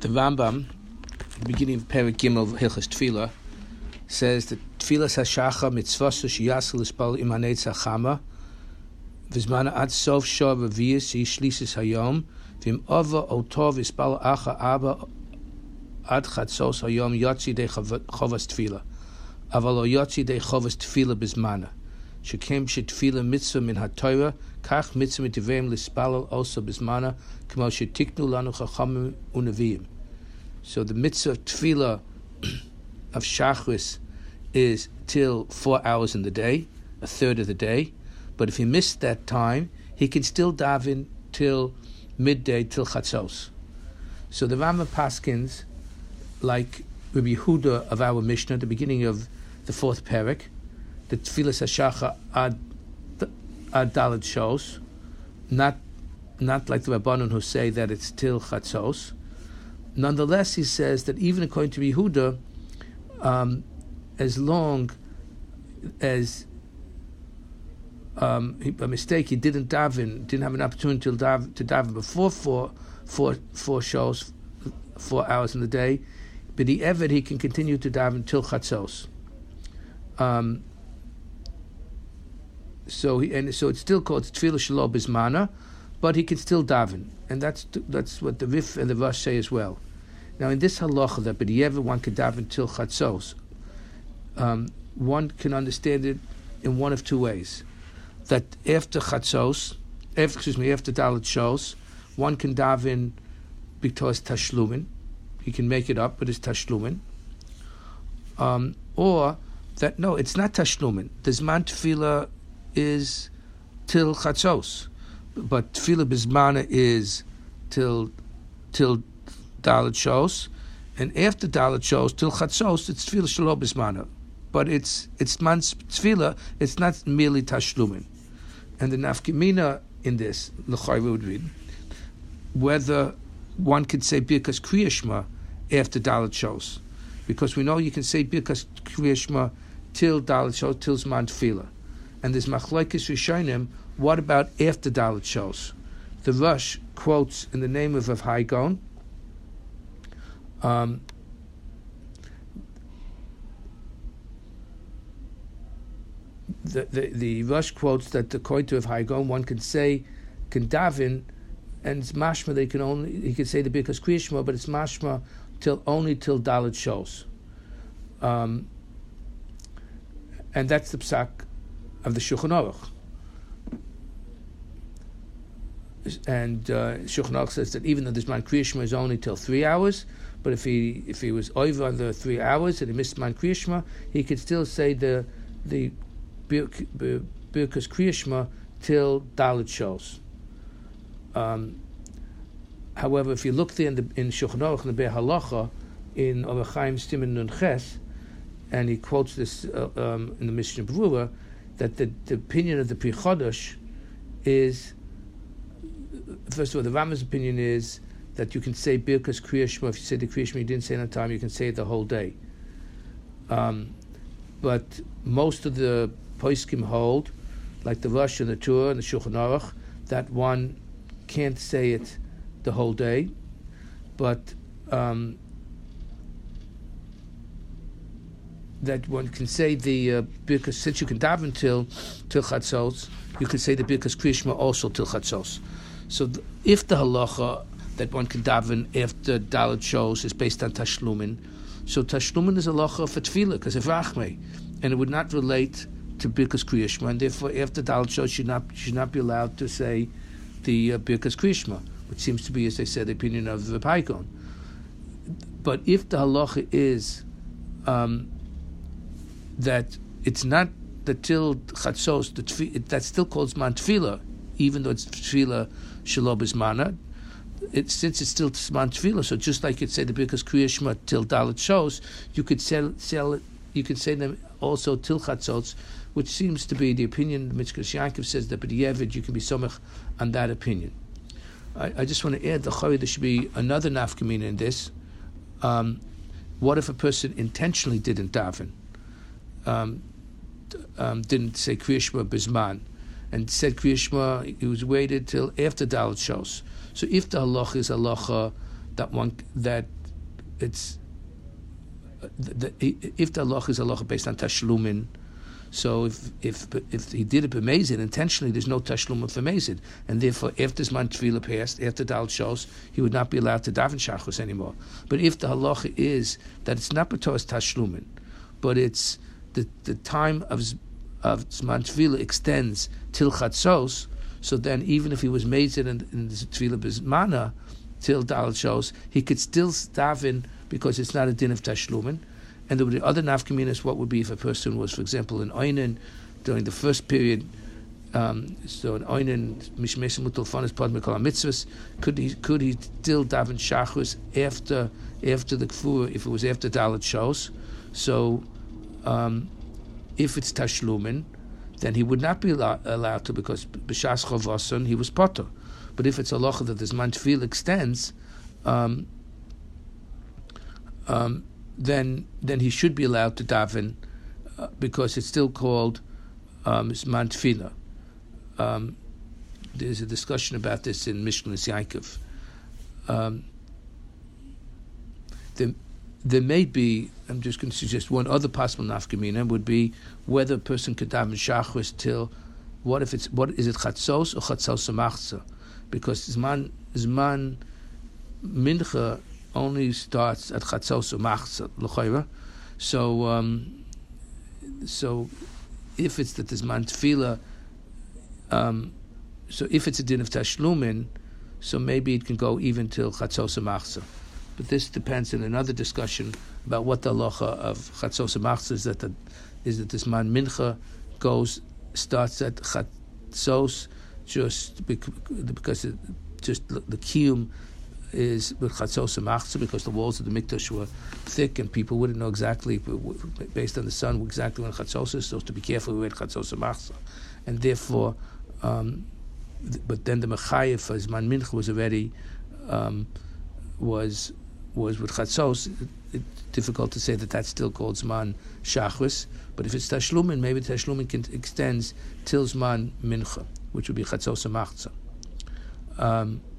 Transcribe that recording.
The Rambam, the beginning of Perek Gimel Hilchos Tefillah, says that Tefillas HaShacha mitzvasu sheyasel l'spal im hanetz hachama v'zmana ad sof shor revius shlisis hayom v'im ova oto v'spal acha aba ad chatzos hayom yotzi de chovas tefillah aval lo yotzi de chovas tefillah b'zmana shekem shetefillah mitzvah min haTorah kach mitzvah mitivim l'spal also b'zmana k'mo shetiknu lanu chachamim u'neviim. So the mitzvah of tefillah of Shachris is till 4 hours in the day, a third of the day. But if he missed that time, he can still daven till midday, till Chatzos. So the Rambam paskins, like Rabbi Yehuda of our Mishnah, the beginning of the fourth Perek, the Tfilas HaShacha ad Dalet shows, not like the Rabbanon who say that it's till Chatzos. Nonetheless, he says that even according to Yehuda, as long as by mistake he didn't have an opportunity to daven before four shows, 4 hours in the day, but he can continue to daven until Chatzos. So it's still called Tefillah Shelo Bizmana, but he can still daven, and that's what the Rif and the Rosh say as well. Now, in this halacha that b'di'evet one can daven till Chatzos, one can understand it in one of two ways. That after Chatzos, after Dalet shows, one can daven because Tashlumin, he can make it up, but it's Tashlumin. Or that no, it's not Tashlumin. The Zman Tefillah is till Chatzos, but Tefillah Bizmana is till Dalet shows, and after Dalet shows till Chatzos, it's Tefillah Shelo Bizmana. But it's man's Tefillah, it's not merely Tashlumin. And the nafkimina in this, l'chayre would read, whether one could say Birkas Kriya Shema after Dalet shows. Because we know you can say Birkas Kriya Shema till Dalet shows, till Zman Tefillah. And there's Machlokes Rishonim, what about after Dalet shows? The Rosh quotes in the name of Rav Hai Gaon, the Rosh quotes that according to Rav Hai Gaon, one can daven, and it's mashma. He can say the Birkas Kriya Shema, but it's mashma only till Dalet shows, and that's the psak of the Shulchan Aruch. And Shulchan Aruch says that even though this man Kriya Shema is only till 3 hours, but if he was over on the 3 hours and he missed man Kriya Shema, he could still say the Birkas Kriya Shema till Dalet shows. However, if you look there in Shulchan Aruch in the Be'er Halacha in Orach Chaim Siman Nun Ches, and he quotes this in the Mishnah Berurah, that the opinion of the Pri Chodosh is, first of all, the Rambam's opinion is that you can say Birkas Kriya Shema. If you say the Kriya Shema you didn't say it on time, you can say it the whole day. But most of the poskim hold, like the Rosh and the Torah and the Shulchan Aruch, that one can't say it the whole day, but that one can say the Birkas, since you can daven till Chatzos, you can say the Birkas Kriya Shema also till Chatzos. So if the halacha that one can daven after Dalet shows is based on Tashlumin, so Tashlumin is a halacha for Tefillah, because of Rachmei, and it would not relate to Birkas Kriya Shema, and therefore after Dalet shows should not be allowed to say the Birkas Kriya Shema, which seems to be, as I said, the opinion of the Hai Gaon. But if the halacha is that it's not the till Chatzos, that's still called Zman Tefillah, even though it's Tefillah Shelo Bizmana, since it's still Zman Tefillah, so just like you'd say the Birkas Kriya Shema till Dalet shows, you could you can say them also till Chatzos, which seems to be the opinion. Mitzvah Yaakov says that b'di'evet you can be somech on that opinion. I just want to add there should be another nafkamina in this. What if a person intentionally didn't daven, didn't say Kriya Shema Bizman, and said Kriya Shema, he was waited till after Dalet shows. So if the halacha is halacha that it's if the halacha is a halacha based on tashlumin. So if he did it b'mezid intentionally, there's no tashlum for mezid, and therefore after Zman Tefillah passed, after Dal Shos, he would not be allowed to daven shachus anymore. But if the halacha is that it's not b'toras tashlumin, but it's the time of Zman Tefillah extends till chatzos, so then even if he was mezid in the Tefillah b'zmana till Dal Shos, he could still daven because it's not a din of tashlumin. And there would be other nafkaminas. What would be if a person was, for example, in Oinen during the first period? So in Oinen, mishmesim mutalfan is part of Mikol HaMitzvahs. Could he still daven shachus after the kfur if it was after Dalet Shos? So if it's tashlumin, then he would not be allowed to, because b'shas chovason he was potter. But if it's a halacha that the Zman Tefillah extends, then he should be allowed to daven because it's still called Zman Tefillah. There's a discussion about this in Mishkanos Yaakov. There may be, I'm just going to suggest one other possible nafkamina would be whether a person could daven shachris till, what is it chatzos or chatzos machzah? Because Zman mincha only starts at chatzos umachzah l'chayra. So if it's that there's man tefillah, so if it's a din of tashlumin, so maybe it can go even till chatzos umachzah. But this depends in another discussion about what the halacha of chatzos umachzah is that this man mincha starts at chatzos just because the kiyum is with chatzos umachzah, because the walls of the mikdash were thick and people wouldn't know exactly, based on the sun, exactly when chatzos is. So to be careful with chatzos umachzah, and therefore, but then the mechayev for Zman Mincha was already was with chatzos. It's difficult to say that that's still called Zman Shachris, but if it's tashlumin, maybe tashlumin extends till Zman Mincha, which would be chatzos umachzah.